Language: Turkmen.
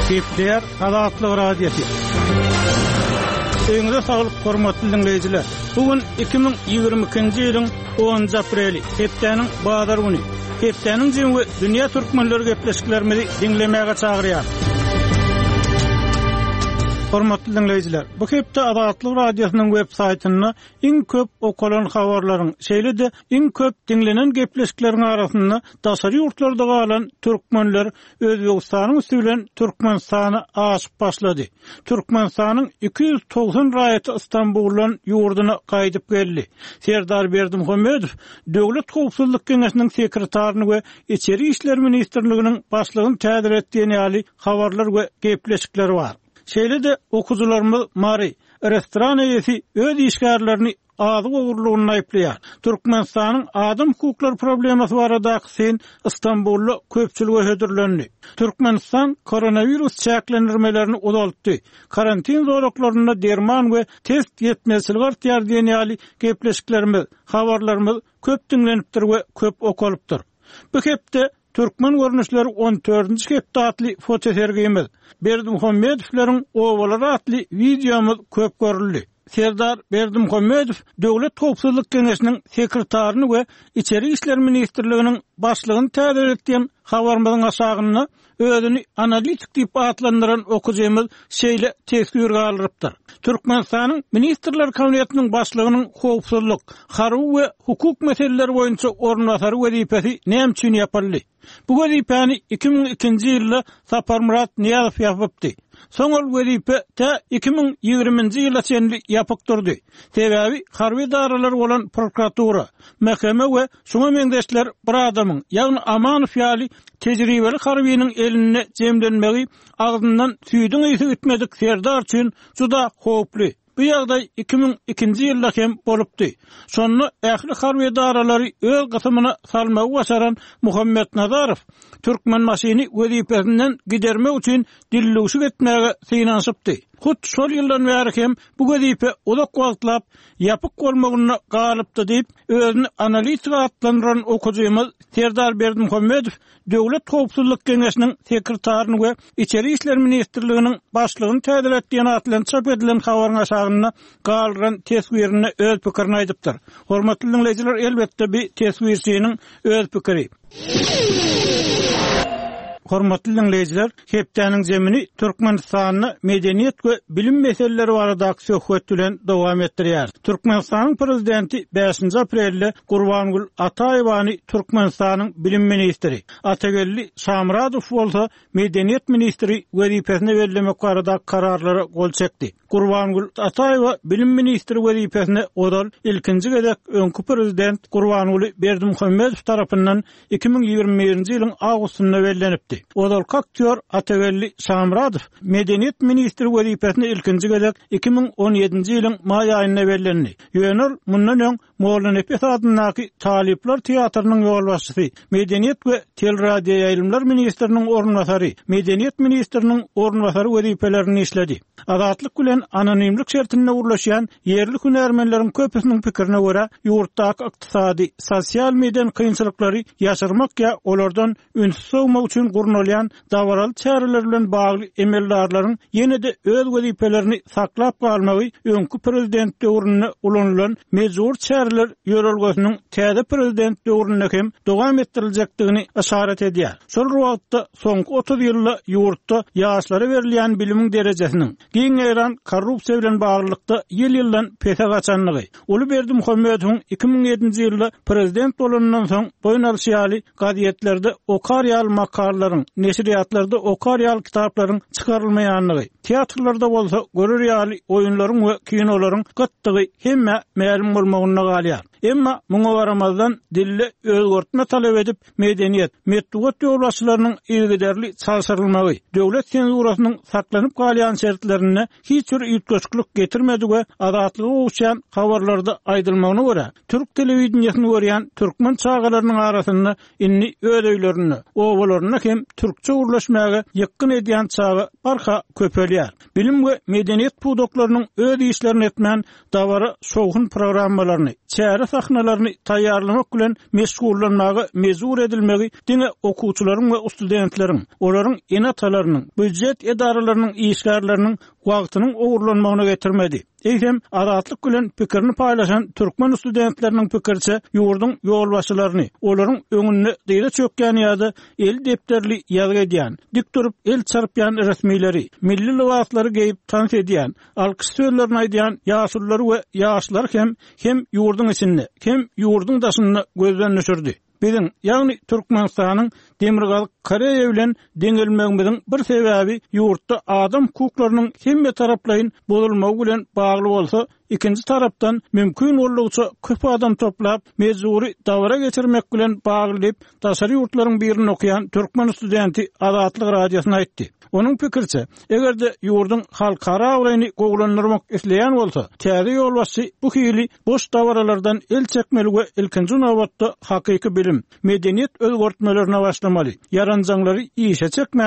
Kepler Azatlyk Radiosu. Öňde saglyk hormatly dinleyijiler. Bugün 2022-nji ýylyň 10 apreli, hepdeniň bazar güni. Hepdeniň jemgy dünýä türkmenleri gepleşiklerimizi dinlemäge çagyrýar. Hormatly dinleyijiler, bu hepde Azatlyk Radiosynyň web saýtyna iň köp okulan habarlaryň, şeýle-de iň köp dinlenen gepleşikleriň arasynda daşary ýurtlarda galan türkmenler Özbegistanyň üstünden Türkmenistana aşyp başlady. Türkmenistanyň 290 raýaty Istanbuldan ýurduna gaýdyp geldi. Serdar Berdimuhammedow Döwlet Howpsuzlyk Keňeşiniň sekretaryny we Içeri işler ministrliginiň başlygyny tädir etdiğini ýaly habarlar we gepleşikler bar. Şeýle-de okujularymyz Mari restoran eýesi öz işgärlerini azyk ogurlugyny aýplaýar. Türkmenistanyň adam hukuklary problemasy baradaky sen Istanbulda köpçüligi hödürlendi. Türkmenistan koronavirus çäklendirmelerini uzaltdy. Karantin zoraklaryna derman we test ýetmezligi artýar diýen ýaly gepleşiklerimiz, habarlarymyz köp dinlenipdir we köp okalypdyr. Bu hepde Türkmen görnüşleri 14-nji hepde atly fotosergimiz, Berdimuhammedowlaryň owaları atly videomuz köp görüldi. Serdar Berdimuhammedow Döwlet Howpsuzlyk Keňeşiniň sekretaryny we Içeri işler ministrliginiň başlygyny tädir etdiň habarymyzyň aşagyna özüni analitik diýip atlandyran okujymyz şeýle tesbir galypdyr. Türkmenistanyň ministrler kabinetiniň başlygynyň howpsuzlyk, harby we hukuk meseleleri boýunça ornwatary wezipesi näme üçin ýapyldy? Bu wezipeni 2002-nji ýylda Saparmurat Niýazow ýapypdy. Soňal wezipe ta 2020-nji ýyla çenli ýapyk durdy. Sebebi harby daralar bolan prokuratura, mahkeme we şuňa meňdeşler bir adamyň, ýagny Amanow ýaly tejribeli harbynyň eline jemlenmegi agzyndan süýdüň ýygy gitmedik Serdar üçin juda howply. Bu ýagdaý 2002-nji ýylda hem bolupdy. Şonu ähli harby daralary öz gysymyna salmagy başaran Muhammed Nazarow Türkmen maşyny wezipesinden gidermek üçin dillugşyk etmäge synaşypdy. Hut şol ýyldan bäri hem bu wezipe uzak wagtlap ýapyk bolmagyna galypdy diýip özüni analitik atlandyran okujymyz Serdar Berdimuhammedow Döwlet Howpsuzlyk Keňeşiniň sekretaryny we Içeri işler ministrliginiň başlygyny tädir etdiğini atlan çap edilen habaryň aşagyna galyran tesbirini öz pikirini aýdypdyr. Hormatly dinleyijiler, elbetde bir tesbirçiniň öz pikiri. Hormatly dinleyijiler, hepdeniň jemini Türkmenistanyň medeniýet we bilim meseleleri baradaky söhbet bilen dowam etdirýär. Türkmenistanyň prezidenti 5 aprelde Gurbangul Ataýewany Türkmenistanyň bilim ministri, Atagelli Şamradow bolsa medeniýet ministri wezipesine bellemek barada kararlara gol çekdi. Gurbangul Ataýewa bilim ministri wezipesine odal ilkinji gezek öňkü prezident Gurbangul Berdimuhammedow tarapyndan 2021-nji ýylyň awgustynda bellenipdi. Odal aktyor Atagelli Şamradow medeniýet ministri wezipesine ilkinji gezek 2017-nji ýylyň may aýynda bellendi. Ýönür mundan öň Moğolun Epes adynaky Talipler teatrynyň ýol başçysy, medeniýet we teleradio ýaýlymlar ministriniň ornwatary, medeniýet ministriniň ornwatary wezipelerini işledi. Azatlyk bilen anonimlik şertine urlaşan yerli hünärmenleriň köpüsiniň pikirine görä, ýurtdaky ykdysady, sosial mediýa kynçylyklary ýaşyrmak ýa olardan ünsüz sowmak üçin gurulýan dawaral çäreler bilen bagly emeldarlaryň ýene-de öz wezipelerini saklap galmagy öňkü prezident döwründe ulanylan mejbur çäreler ýörelgesiniň täze prezident döwründe hem dowam etdiriljakdygyny işaret edýär. Şol wagtda soňky 30 ýylda ýurtda ýaşlara berilýän bilimiň derejesiniň giň eran korrupsiýa bilen baglykda ýyl-ýyldan pese gaçanlygy. Uly Berdimuhammedow 2007-nji ýylda prezident bolandan soň boýun alşýaly gazetlerde okaryal makalalaryň, neşriýatlarda okaryal kitaplaryň çykarylmaýanlygy, teatrlarda bolsa görürýäli oýunlaryň we kinolaryň gatdygy hemme ma'lum bolmagyna galýar. Emma muňa baramazdan dille özgörtme talep edip medeniýet, metduat ýolbaşçylarynyň ilgiderli çalşyrylmagy, döwlet senzurasynyň saklanyp galýan şertlerine hiç bir ýetgeçlik getirmedi we azatlygy uçan habarlarda aýdylmagyna görä türk telewizionyny görýän türkmen çağalarynyň arasynda inni öýleýlerini, owalaryna hem türkçe urlaşmagy ýakyn edýän çağa barha köpelýär. Bilim we medeniýet pudoklarynyň öz işlerini etmän dawara soğun programmalaryny, çäre sahnalaryny taýýarlamak bilen meşgullanmagy mezur edilmegi diňe okuwçylaryň we studentleriň, olaryň enatalarynyň, büdjet edaralarynyň işgärleriniň wagtynyň ogurlanmagyna getirmedi. Eýsem azatlyk bilen pikirini paýlaşan türkmen studentleriniň pikirçe ýurdun ýolbaşçylaryny, olaryň öňünde gyýra çökýän ýa-da el depderli ýazgy edýän, dik durup el çarpýan resmileri, milli libaslary geýip tans edýän, alkyş sözlerini aýdýan ýaşullar we ýaşlar hem ýurdun içinde, hem ýurdun daşynda gözden düşürdi. Bizim ýagny Türkmenistanyň Demirgazyk Koreýa bilen deňelmegimiziň bir sebäbi ýurtda adam hukuklarynyň hemme taraplaryň bozulmagy bilen bagly bolsa, ikinji tarapdan mümkin bolýarça köp adam toplap mezuri dawra geçirmek bilen bagly diýip daşary ýurtlaryň birini okuyan türkmen studenti Azatlyk radiosyna aýtdy. Onun pikirçe, egerde ýurdun halkara awraýny goglanyrmak isleýän bolsa, täze ýolbaşçy bu hili boş dawralardan el çekmeli we ilkinji nowatda hakyky bilim, medeniýet özgörtmelerini başlamaly. Yaranjaňlary işe çekmä